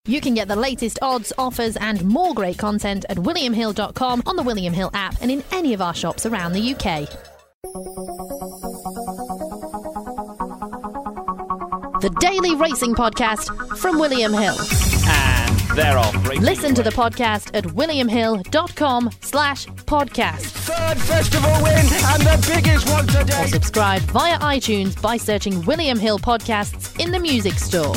You can get the latest odds, offers and more great content at williamhill.com, on the William Hill app and in any of our shops around the UK. The Daily Racing Podcast from William Hill. And they're off. Listen to the podcast at williamhill.com/podcast. Third festival win and the biggest one today. Or subscribe via iTunes by searching William Hill Podcasts in the music store.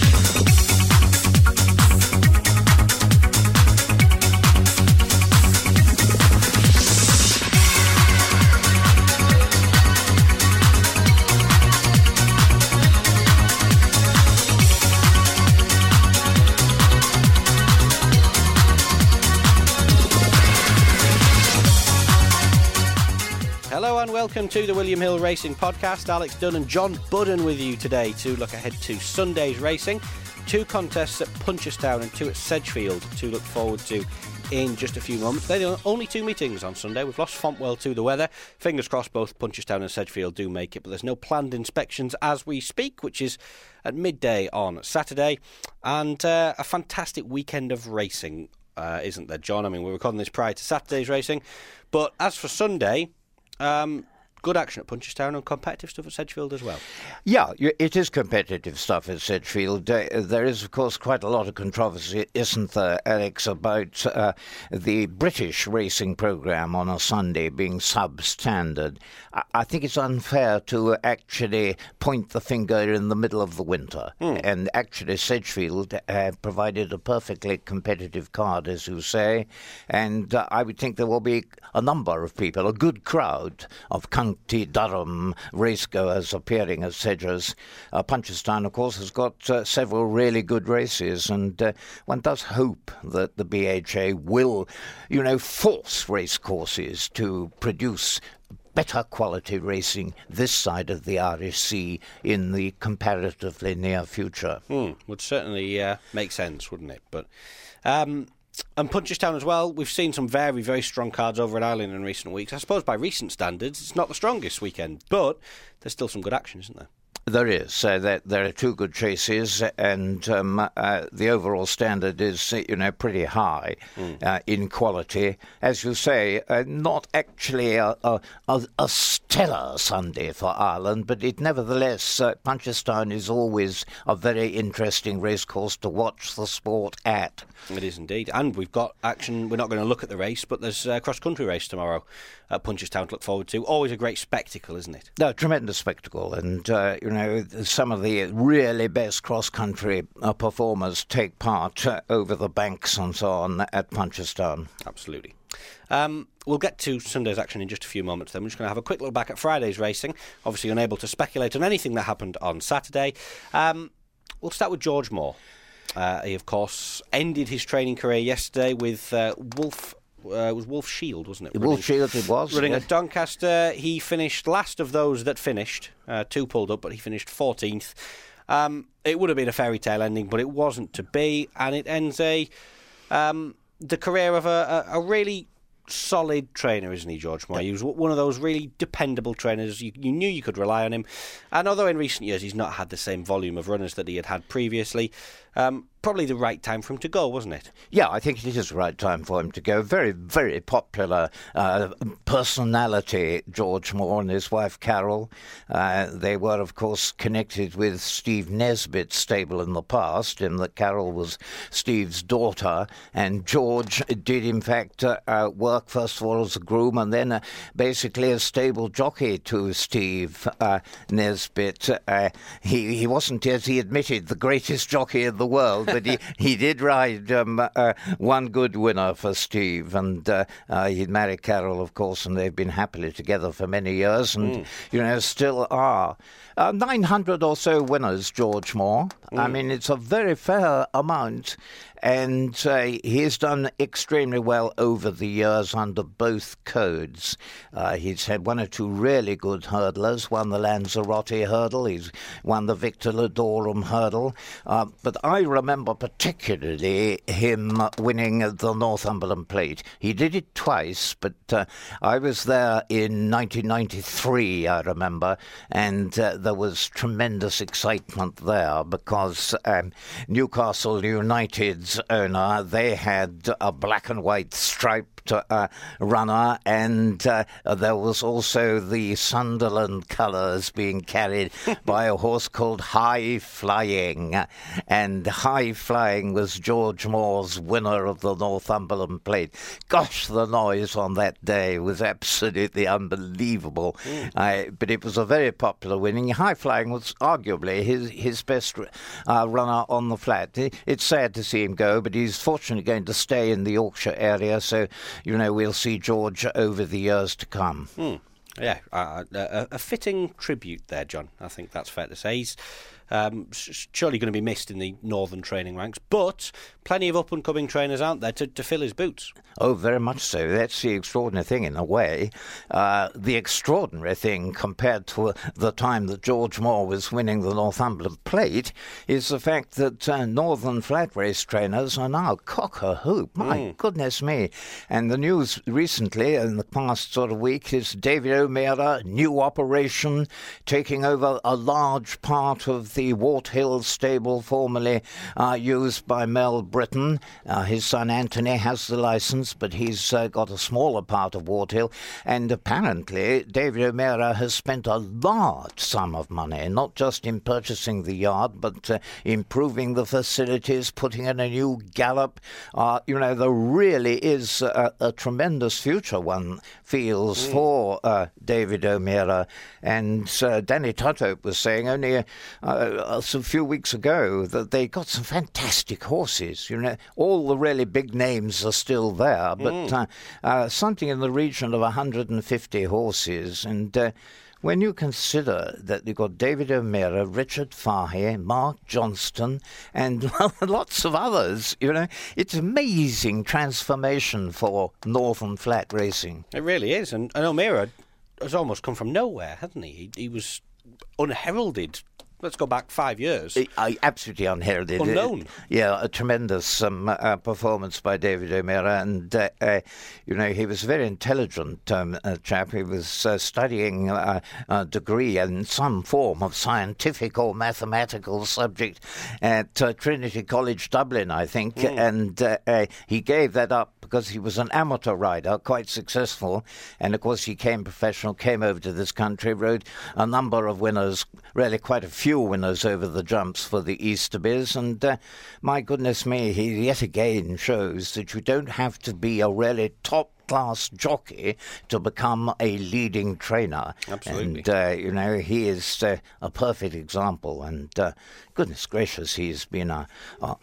Hello and welcome to the William Hill Racing Podcast. Alex Dunn and John Budden with you today to look ahead to Sunday's racing. 2 contests at Punchestown and 2 at Sedgefield to look forward to in just a few moments. They're the only 2 meetings on Sunday. We've lost Fontwell to the weather. Fingers crossed both Punchestown and Sedgefield do make it, but there's no planned inspections as we speak, which is at midday on Saturday. And a fantastic weekend of racing, isn't there, John? I mean, we're recording this prior to Saturday's racing. But as for Sunday, good action at Punchestown and competitive stuff at Sedgefield as well. Yeah, it is competitive stuff at Sedgefield. There is, of course, quite a lot of controversy, isn't there, Alex, about the British racing programme on a Sunday being substandard. I think it's unfair to actually point the finger in the middle of the winter. And actually Sedgefield provided a perfectly competitive card, as you say, and I would think there will be a number of people, a good crowd of County Durham racegoers appearing at Sedgers. Punchestown, of course, has got several really good races, and one does hope that the BHA will, force racecourses to produce better quality racing this side of the Irish Sea in the comparatively near future. Would certainly make sense, wouldn't it? But and Punchestown as well, we've seen some very, very strong cards over at Ireland in recent weeks. I suppose by recent standards, it's not the strongest weekend, but there's still some good action, isn't there? There is. There are 2 good chases, and the overall standard is, pretty high in quality. As you say, not actually a stellar Sunday for Ireland, but it nevertheless, Punchestown is always a very interesting racecourse to watch the sport at. It is indeed. And we've got action. We're not going to look at the race, but there's a cross-country race tomorrow at Punchestown to look forward to. Always a great spectacle, isn't it? No, tremendous spectacle. And, some of the really best cross-country performers take part over the banks and so on at Punchestown. Absolutely. We'll get to Sunday's action in just a few moments then. We're just going to have a quick look back at Friday's racing. Obviously unable to speculate on anything that happened on Saturday. We'll start with George Moore. He, of course, ended his training career yesterday with Wolf. It was Wolf Shield, wasn't it? Wolf Shield, it was. Running at Doncaster. He finished last of those that finished. 2 pulled up, but he finished 14th. It would have been a fairy tale ending, but it wasn't to be. And it ends the career of a really solid trainer, isn't he, George Moore? He was one of those really dependable trainers. You knew you could rely on him. And although in recent years he's not had the same volume of runners that he had previously, probably the right time for him to go, wasn't it? Yeah, I think it is the right time for him to go. Very, very popular personality, George Moore and his wife Carol. They were, of course, connected with Steve Nesbitt's stable in the past, in that Carol was Steve's daughter, and George did, in fact, work first of all as a groom and then basically a stable jockey to Steve Nesbitt. He wasn't, as he admitted, the greatest jockey in the world, but he did ride one good winner for Steve, and he'd married Carol, of course, and they've been happily together for many years, and still are. 900 or so winners, George Moore. I mean, it's a very fair amount. And he's done extremely well over the years under both codes. He's had 1 or 2 really good hurdlers, won the Lanzarote hurdle, he's won the Victor Ludorum hurdle. But I remember remember particularly him winning the Northumberland Plate. He did it twice, but I was there in 1993, I remember, and there was tremendous excitement there because Newcastle United's owner, they had a black and white striped runner, and there was also the Sunderland colours being carried by a horse called High Flying, and High Flying was George Moore's winner of the Northumberland Plate. Gosh, the noise on that day was absolutely unbelievable. But it was a very popular winning. High Flying was arguably his best runner on the flat. It's sad to see him go, but he's fortunately going to stay in the Yorkshire area, so, we'll see George over the years to come. Yeah, a fitting tribute there, John. I think that's fair to say. He's surely going to be missed in the northern training ranks, but plenty of up-and-coming trainers aren't there to fill his boots. Oh, very much so. That's the extraordinary thing, in a way. The extraordinary thing, compared to the time that George Moore was winning the Northumberland Plate, is the fact that northern flat race trainers are now cock-a-hoop. My goodness me. And the news recently, in the past sort of week, is David O'Meara, new operation, taking over a large part of the Wart Hill stable formerly used by Mel Britton. His son Anthony has the licence, but he's got a smaller part of Wart Hill. And apparently David O'Meara has spent a large sum of money, not just in purchasing the yard, but improving the facilities, putting in a new gallop. There really is a tremendous future, one feels, for David O'Meara. And Danny Tudhope was saying only a few weeks ago that they got some fantastic horses. All the really big names are still there, but something in the region of 150 horses. And when you consider that you've got David O'Meara, Richard Fahey, Mark Johnston, and lots of others, it's amazing transformation for Northern Flat racing. It really is. And O'Meara has almost come from nowhere, hasn't he? He was unheralded. Let's go back 5 years. Absolutely unheralded. Unknown. A tremendous performance by David O'Meara. And, he was a very intelligent chap. He was studying a degree in some form of scientific or mathematical subject at Trinity College Dublin, I think. And he gave that up because he was an amateur rider, quite successful. And, of course, he came professional, came over to this country, rode a number of winners, really quite a few winners over the jumps for the Easterbies, and my goodness me, he yet again shows that you don't have to be a really top-class jockey to become a leading trainer. Absolutely. And, he is a perfect example, and goodness gracious, he's been an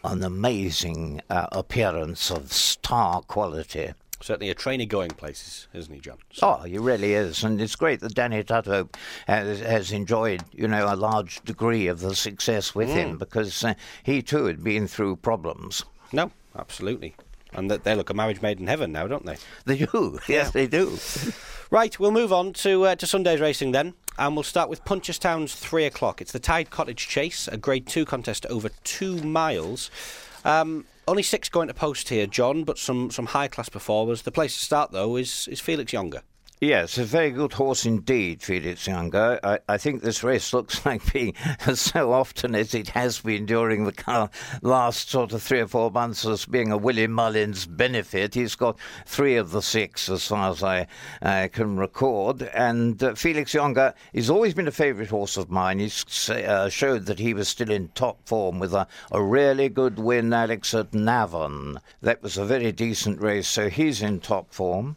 amazing appearance of star quality. Certainly a trainer going places, isn't he, John? So. Oh, he really is. And it's great that Danny Tudhope has enjoyed, a large degree of the success with him, because he too had been through problems. No, absolutely. And they look a marriage made in heaven now, don't they? They do. Yes, they do. Right, we'll move on to Sunday's racing then. And we'll start with Punchestown's 3 o'clock. It's the Tide Cottage Chase, a Grade 2 contest over 2 miles. Only 6 going to post here, John, but some high-class performers. The place to start, though, is Felix Younger. Yes, a very good horse indeed, Felix Younger. I think this race looks like being, so often as it has been during the last sort of 3 or 4 months, as being a Willie Mullins benefit. He's got 3 of the 6, as far as I can record. And Felix Younger has always been a favourite horse of mine. He's showed that he was still in top form with a really good win, Alex, at Navan. That was a very decent race, so he's in top form.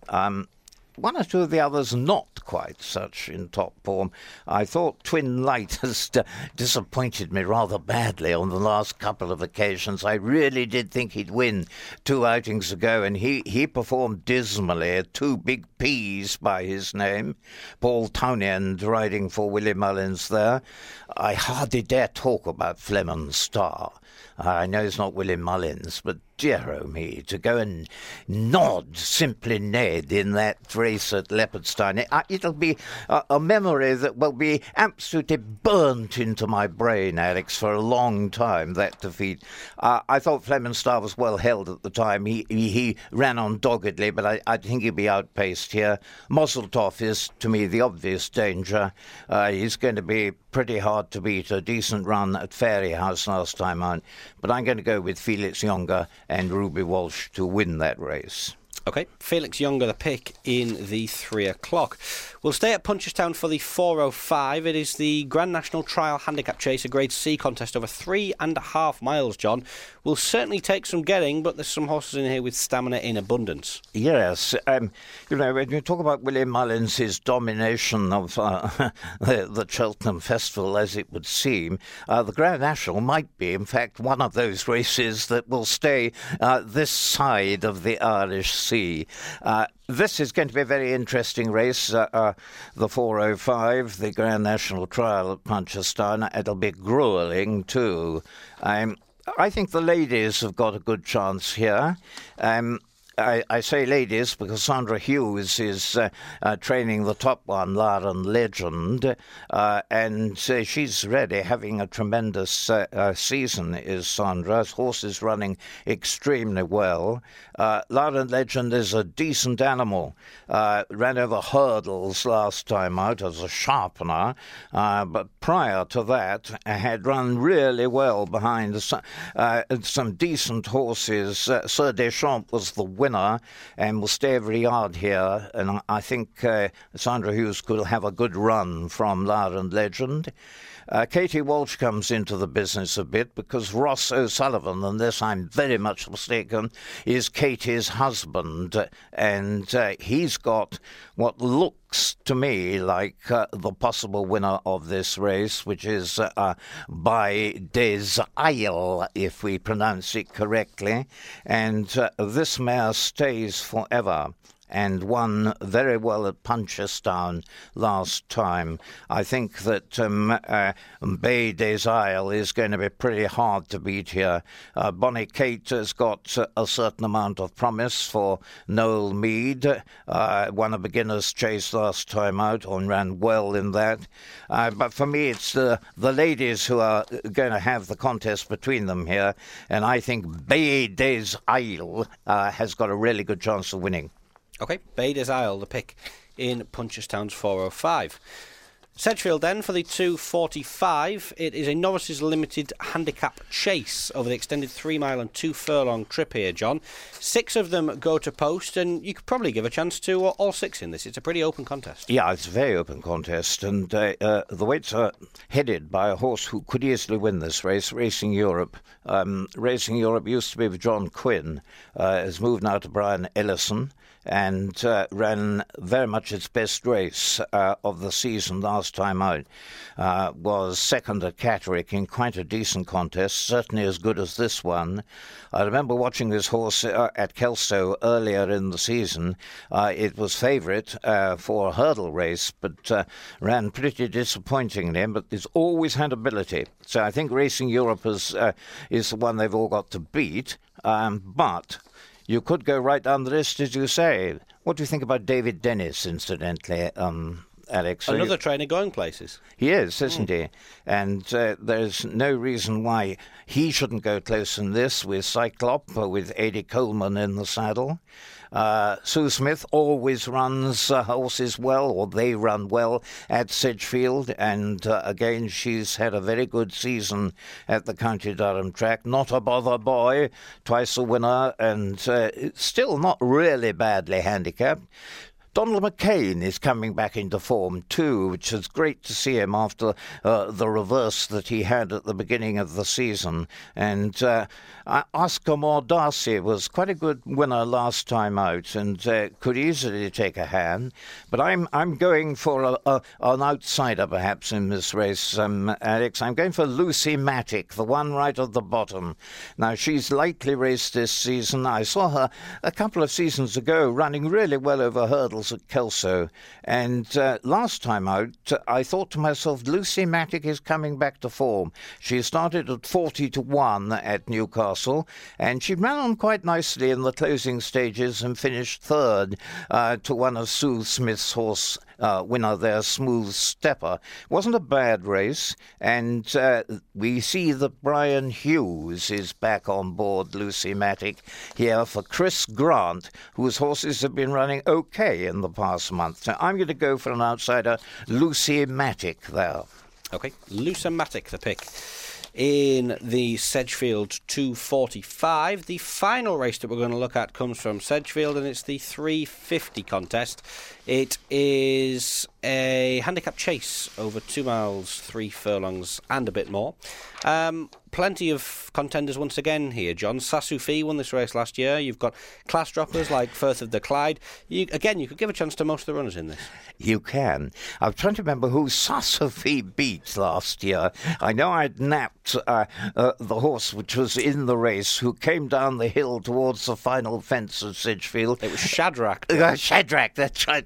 One or two of the others not quite such in top form. I thought Twin Light has disappointed me rather badly on the last couple of occasions. I really did think he'd win 2 outings ago, and he performed dismally. 2 big P's by his name. Paul Townend riding for Willie Mullins there. I hardly dare talk about Fleming Star. I know it's not William Mullins, but dear oh me, to go and nod Simply Ned in that race at Leopardstown, it'll be a memory that will be absolutely burnt into my brain, Alex, for a long time, that defeat. I thought Fleming Star was well held at the time. He ran on doggedly, but I think he'll be outpaced here. Moseltoff is, to me, the obvious danger. He's going to be pretty hard to beat. A decent run at Fairyhouse last time out. But I'm going to go with Felix Younger and Ruby Walsh to win that race. OK, Felix Younger, the pick in the 3 o'clock. We'll stay at Punchestown for the 4:05. It is the Grand National Trial Handicap Chase, a Grade C contest over 3.5 miles, John. Will certainly take some getting, but there's some horses in here with stamina in abundance. Yes. When you talk about William Mullins, his domination of the Cheltenham Festival, as it would seem, the Grand National might be, in fact, one of those races that will stay this side of the Irish Sea. This is going to be a very interesting race, the 4:05, the Grand National Trial at Punchestown. It'll be gruelling too. I think the ladies have got a good chance here. I say ladies because Sandra Hughes is training the top one, Lauren Legend, and she's ready, having a tremendous season, is Sandra's. Horse is running extremely well. Lauren Legend is a decent animal. Ran over hurdles last time out as a sharpener, but prior to that had run really well behind some decent horses. Sir Deschamps was the winner and will stay every yard here, and I think Sandra Hughes could have a good run from Lauren Legend. Katie Walsh comes into the business a bit because Ross O'Sullivan, unless I'm very much mistaken, is Katie's husband, and he's got what looks to me like the possible winner of this race, which is By Des Isle, if we pronounce it correctly, and this mare stays forever and won very well at Punchestown last time. I think that Bay des Isles is going to be pretty hard to beat here. Bonnie Kate has got a certain amount of promise for Noel Mead. Won a beginner's chase last time out and ran well in that. But for me, it's the ladies who are going to have the contest between them here. And I think Bay des Isles has got a really good chance of winning. OK, Bay des Isles, the pick in Punchestown's 4:05. Sedgefield then for the 2:45. It is a novices limited handicap chase over the extended 3 mile and 2 furlong trip here, John. 6 of them go to post, and you could probably give a chance to all 6 in this. It's a pretty open contest. Yeah, it's a very open contest, and the weights are headed by a horse who could easily win this race, Racing Europe. Racing Europe used to be with John Quinn, has moved now to Brian Ellison, and ran very much its best race of the season last time out. Was second at Catterick in quite a decent contest, certainly as good as this one. I remember watching this horse at Kelso earlier in the season. It was favourite for a hurdle race, but ran pretty disappointingly, but it's always had ability. So I think Racing Europe is the one they've all got to beat, but you could go right down the list, as you say. What do you think about David Dennis, incidentally, Alex? Another trainer going places. He is, isn't he? And there's no reason why he shouldn't go close in this with Cyclop, with Eddie Coleman in the saddle. Sue Smith always runs horses well, or they run well at Sedgefield, and again she's had a very good season at the County Durham track. Not a bother boy, twice a winner, and still not really badly handicapped. Donald McCain is coming back into form too, which is great to see him after the reverse that he had at the beginning of the season. And Oscar Moore Darcy was quite a good winner last time out and could easily take a hand. But I'm going for an outsider perhaps in this race, Alex. I'm going for Lucy Matic, the one right at the bottom. Now, she's lightly raced this season. I saw her a couple of seasons ago running really well over hurdles. miles at Kelso. And last time out, I thought to myself, Lucy Matic is coming back to form. She started at 40-1 at Newcastle, and she ran on quite nicely in the closing stages and finished third to one of Sue Smith's horse winner there, Smooth Stepper. Wasn't a bad race, and we see that Brian Hughes is back on board Lucy Matic here for Chris Grant, whose horses have been running okay in the past month. So I'm going to go for an outsider, Lucy Matic there. Okay, Lucy Matic, the pick in the Sedgefield 245. The final race that we're going to look at comes from Sedgefield, and it's the 350 contest. It is a handicap chase over 2 miles, 3 furlongs and a bit more. Plenty of contenders once again here, John. Sasufi won this race last year. You've got class droppers like Firth of the Clyde. You could give a chance to most of the runners in this. You can. I'm trying to remember who Sasufi beat last year. I know I'd napped the horse which was in the race, who came down the hill towards the final fence of Sedgefield. It was Shadrach. Shadrach, that's right.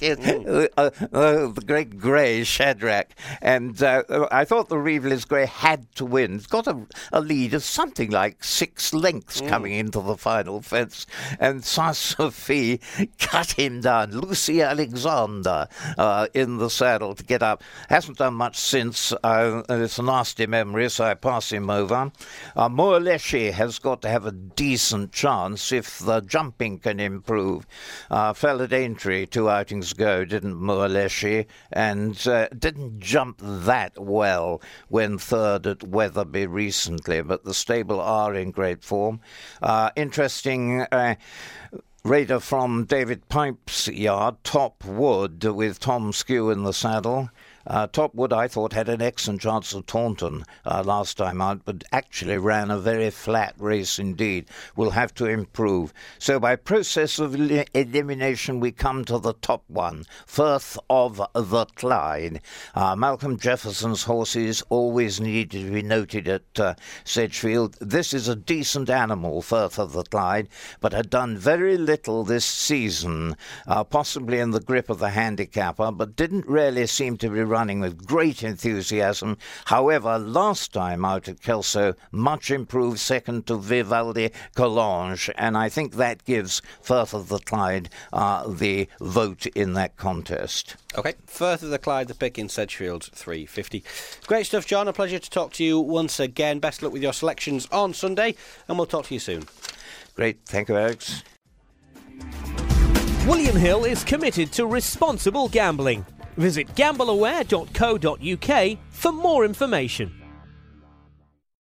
The great grey Shadrach. And I thought the Revelis Grey had to win. It's got a lead of something like 6 lengths coming into the final fence. And Sasufi cut him down. Lucy Alexander in the saddle to get up. Hasn't done much since. It's a nasty memory, so I pass him over. Moaleshi has got to have a decent chance if the jumping can improve. Fell at Aintree 2 outings ago, didn't Moaleshi, and didn't jump that well when third at Wetherby recently, but the stable are in great form. Interesting raider from David Pipe's yard, Top Wood, with Tom Skew in the saddle. Top Wood, I thought, had an excellent chance of Taunton last time out, but actually ran a very flat race indeed. Will have to improve. So by process of elimination, we come to the top one, Firth of the Clyde. Malcolm Jefferson's horses always need to be noted at Sedgefield. This is a decent animal, Firth of the Clyde, but had done very little this season, possibly in the grip of the handicapper, but didn't really seem to be running with great enthusiasm. However, last time out at Kelso, much improved, second to Vivaldi Collonges, and I think that gives Firth of the Clyde the vote in that contest. Okay, Firth of the Clyde, the pick in Sedgefield 350. Great stuff, John. A pleasure to talk to you once again. Best luck with your selections on Sunday, and we'll talk to you soon. Great. Thank you, Alex. William Hill is committed to responsible gambling. Visit gambleaware.co.uk for more information.